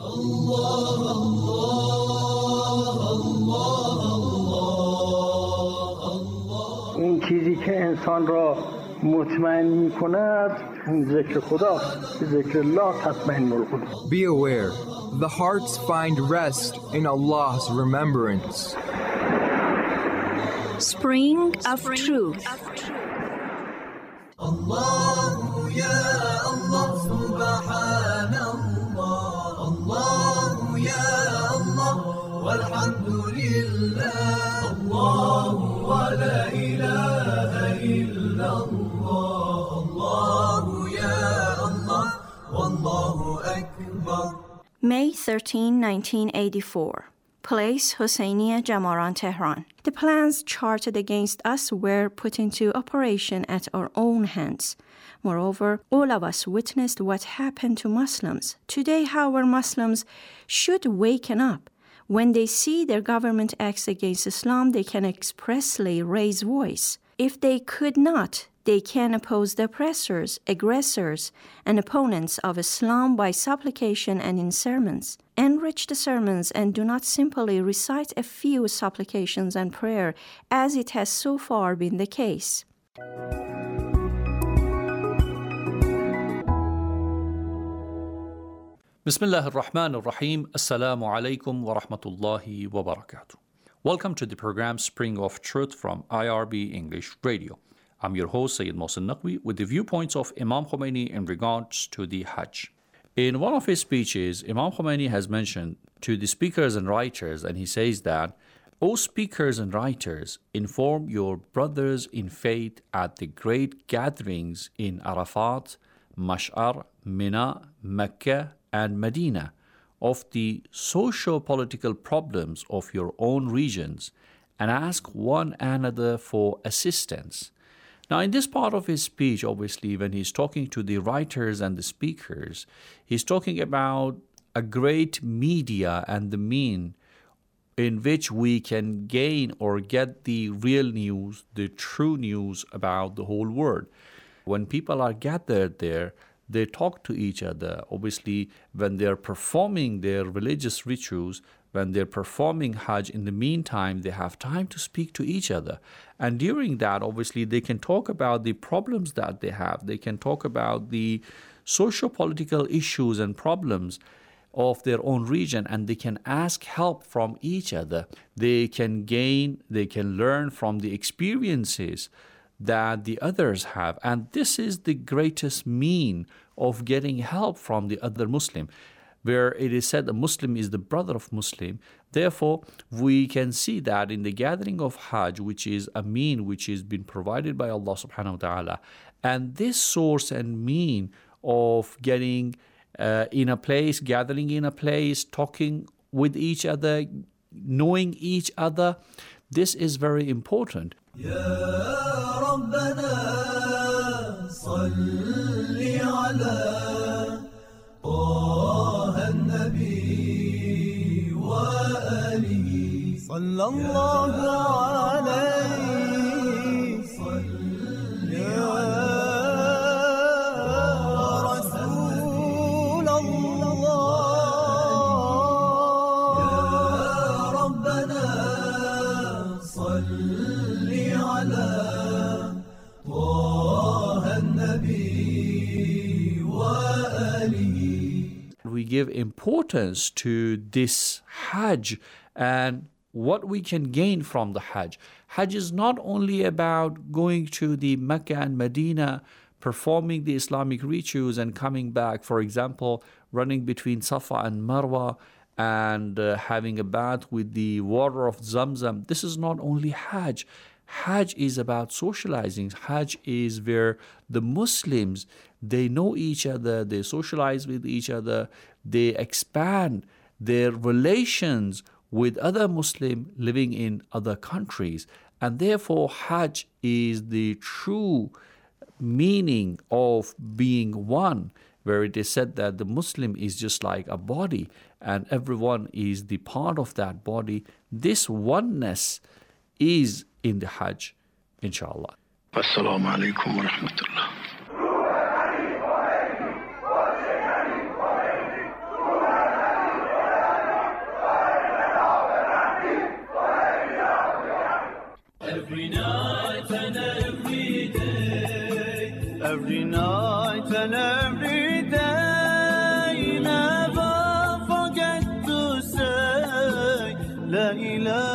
اون چیزی که انسان را مطمئن می‌کند ذکر خداست. ذکر الله تطمئن القلوب. Be aware, the hearts find rest in Allah's remembrance. Spring of Truth. Allah ya Allah subhanallah. Allah ya Allah walhamdulillah. Allah wa la ilaha illallah. Allah ya Allah wallahu akbar. May 13, 1984. Place Hosseiniya Jamaran, Tehran. The plans charted against us were put into operation at our own hands. Moreover, all of us witnessed what happened to Muslims. Today, however, Muslims should waken up. When they see their government acts against Islam, they can expressly raise voice. If they could not, they can oppose the oppressors, aggressors, and opponents of Islam by supplication and in sermons. Enrich the sermons and do not simply recite a few supplications and prayer, as it has so far been the case. Bismillah ar-Rahman ar-Rahim. Assalamu alaikum wa rahmatullahi wa barakatuh. Welcome to the program Spring of Truth from IRB English Radio. I'm your host, Sayyid Mohsen Naqvi, with the viewpoints of Imam Khomeini in regards to the Hajj. In one of his speeches, Imam Khomeini has mentioned to the speakers and writers, and he says that, O speakers and writers, inform your brothers in faith at the great gatherings in Arafat, Mash'ar, Mina, Mecca, and Medina of the socio-political problems of your own regions and ask one another for assistance. Now, in this part of his speech, obviously, when he's talking to the writers and the speakers, he's talking about a great media and the mean in which we can gain or get the real news, the true news about the whole world. When people are gathered there, they talk to each other. Obviously, when they're performing their religious rituals, when they're performing Hajj, in the meantime, they have time to speak to each other. And during that, obviously, they can talk about the problems that they have. They can talk about the socio-political issues and problems of their own region, and they can ask help from each other. They can gain, they can learn from the experiences that the others have. And this is the greatest mean of getting help from the other Muslim, where it is said a Muslim is the brother of Muslim. Therefore, we can see that in the gathering of Hajj, which is a mean which has been provided by Allah subhanahu wa ta'ala, and this source and mean of getting in a place, gathering in a place, talking with each other, knowing each other, this is very important. Ya Rabbana salli ala Taha an-Nabi wa alihi sallallahu alayhi salli ala Rasul Allah. Ya Rabbana salli ala Taha an-Nabi wa alihi. We give importance to this Hajj and what we can gain from the Hajj. Hajj is not only about going to the Mecca and Medina, performing the Islamic rituals and coming back, for example, running between Safa and Marwa and having a bath with the water of Zamzam. This is not only Hajj. Hajj is about socializing. Hajj is where the Muslims, they know each other, they socialize with each other, they expand their relations with other Muslims living in other countries. And therefore, Hajj is the true meaning of being one, where it is said that the Muslim is just like a body and everyone is the part of that body. This oneness is in the Hajj, inshallah. Assalamu alaikum wa rahmatullah. every night and every day. Never forget to say La ilaha